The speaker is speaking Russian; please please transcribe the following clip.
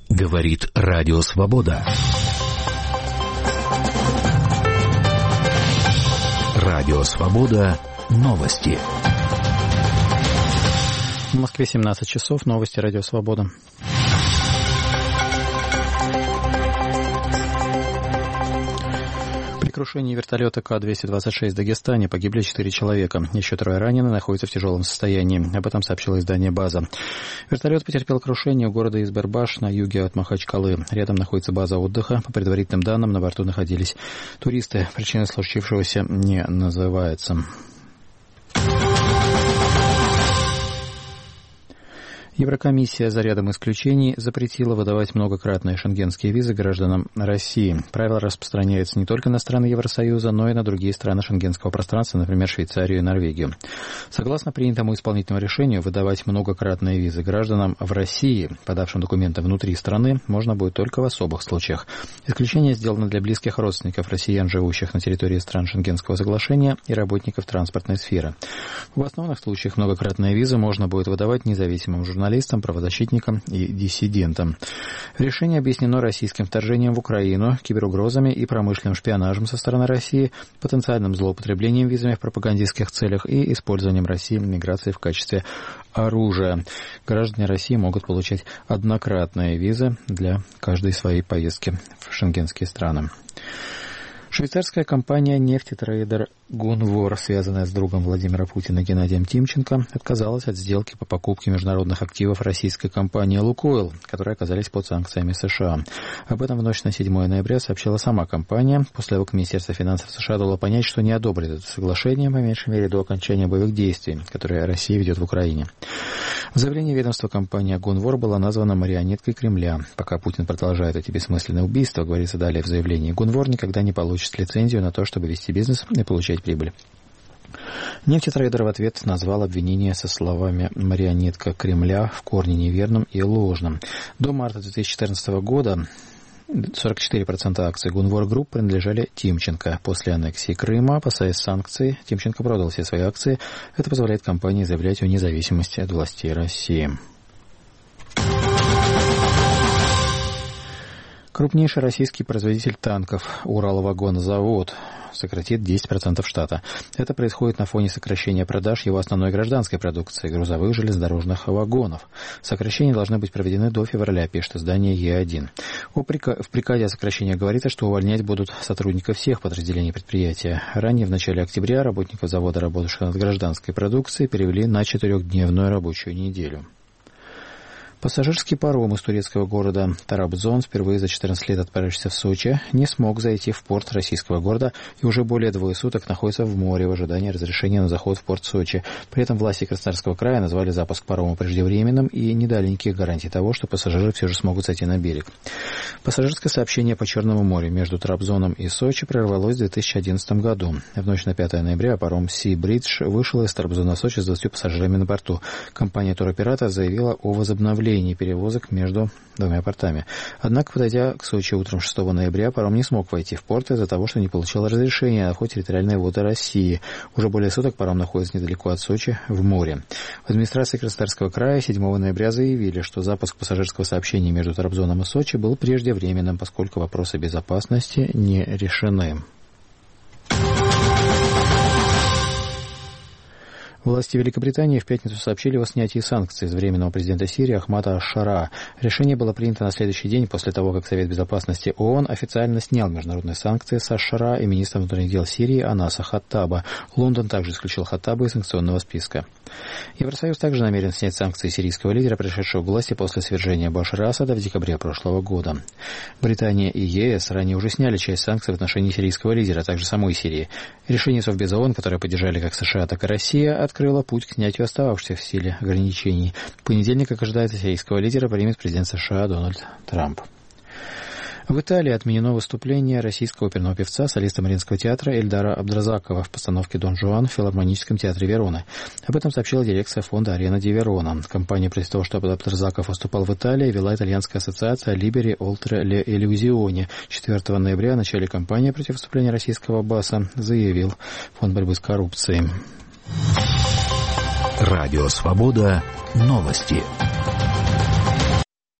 Говорит Радио Свобода. Радио Свобода. Новости. В Москве 17 часов. Новости Радио Свобода. При крушении вертолета К-226 в Дагестане погибли 4 человека. Еще 3 ранены, находятся в тяжелом состоянии. Об этом сообщило издание «База». Вертолет потерпел крушение у города Избербаш на юге от Махачкалы. Рядом находится база отдыха. По предварительным данным, на борту находились туристы. Причина случившегося не называется. Еврокомиссия за рядом исключений запретила выдавать многократные шенгенские визы гражданам России. Правило распространяется не только на страны Евросоюза, но и на другие страны шенгенского пространства, например, Швейцарию и Норвегию. Согласно принятому исполнительному решению, выдавать многократные визы гражданам в России, подавшим документы внутри страны, можно будет только в особых случаях. Исключение сделано для близких родственников россиян, живущих на территории стран Шенгенского соглашения, и работников транспортной сферы. В основных случаях многократные визы можно будет выдавать независимым журналистам, правозащитникам и диссидентам. Решение объяснено российским вторжением в Украину, киберугрозами и промышленным шпионажем со стороны России, потенциальным злоупотреблением визами в пропагандистских целях и использованием России миграции в качестве оружия. Граждане России могут получать однократные визы для каждой своей поездки в шенгенские страны. Швейцарская компания «Нефтетрейдер Гунвор», связанная с другом Владимира Путина Геннадием Тимченко, отказалась от сделки по покупке международных активов российской компании «Лукойл», которые оказались под санкциями США. Об этом в ночь на 7 ноября сообщила сама компания, после того, как Министерство финансов США дало понять, что не одобрит это соглашение, по меньшей мере, до окончания боевых действий, которые Россия ведет в Украине. В заявлении ведомства компания «Гунвор» была названа марионеткой Кремля. Пока Путин продолжает эти бессмысленные убийства, говорится далее в заявлении, «Гунвор никогда не получит лицензию на то, чтобы вести бизнес и получать прибыль». Нефтетрейдер в ответ назвал обвинение со словами «марионетка Кремля» в корне неверным и ложным. До марта 2014 года 44% акций Гунвор Групп принадлежали Тимченко. После аннексии Крыма, опасаясь санкций, Тимченко продал все свои акции. Это позволяет компании заявлять о независимости от властей России. Крупнейший российский производитель танков «Уралвагонзавод» сократит 10% штата. Это происходит на фоне сокращения продаж его основной гражданской продукции – грузовых железнодорожных вагонов. Сокращения должны быть проведены до февраля, пишет издание Е1. В приказе о сокращении говорится, что увольнять будут сотрудников всех подразделений предприятия. Ранее, в начале октября, работников завода, работавших над гражданской продукцией, перевели на 4-дневную рабочую неделю. Пассажирский паром из турецкого города Тарабзон, впервые за 14 лет отправившийся в Сочи, не смог зайти в порт российского города и уже более 2 суток находится в море в ожидании разрешения на заход в порт Сочи. При этом власти Краснодарского края назвали запуск парома преждевременным и не дали никаких гарантий того, что пассажиры все же смогут сойти на берег. Пассажирское сообщение по Черному морю между Трабзоном и Сочи прервалось в 2011 году. В ночь на 5 ноября паром Sea Bridge вышел из Трабзона в Сочи с 20 пассажирами на борту. Компания туроператора заявила о возобновлении перевозок между 2 портами. Однако, подойдя к Сочи утром 6 ноября, паром не смог войти в порт из-за того, что не получил разрешения на вход в территориальные воды России. Уже более суток паром находится недалеко от Сочи, в море. В администрации Краснодарского края 7 ноября заявили, что запуск пассажирского сообщения между Трабзоном и Сочи был преждевременным, поскольку вопросы безопасности не решены. Власти Великобритании в пятницу сообщили о снятии санкций с временного президента Сирии Ахмада аш-Шара. Решение было принято на следующий день после того, как Совет безопасности ООН официально снял международные санкции с аш-Шара и министра внутренних дел Сирии Анаса Хаттаба. Лондон также исключил Хаттаба из санкционного списка. Евросоюз также намерен снять санкции сирийского лидера, пришедшего к власти после свержения Башара Асада в декабре прошлого года. Британия и ЕС ранее уже сняли часть санкций в отношении сирийского лидера, а также самой Сирии. Решение Совбеза ООН, которое поддержали как США, так и Россия, открыла путь к снятию остававшихся в силе ограничений. В понедельник, как ожидается, сирийского лидера примет президент США Дональд Трамп. В Италии отменено выступление российского оперного певца, солиста Мариинского театра Эльдара Абдразакова в постановке «Дон Жуан» в филармоническом театре Вероны. Об этом сообщила дирекция фонда «Арена ди Верона». Компания, после того, что Абдразаков выступал в Италии, вела итальянская ассоциация «Liberi oltre le illusioni». 4 ноября в начале кампании против выступления российского баса заявил Фонд борьбы с коррупцией. Радио Свобода. Новости.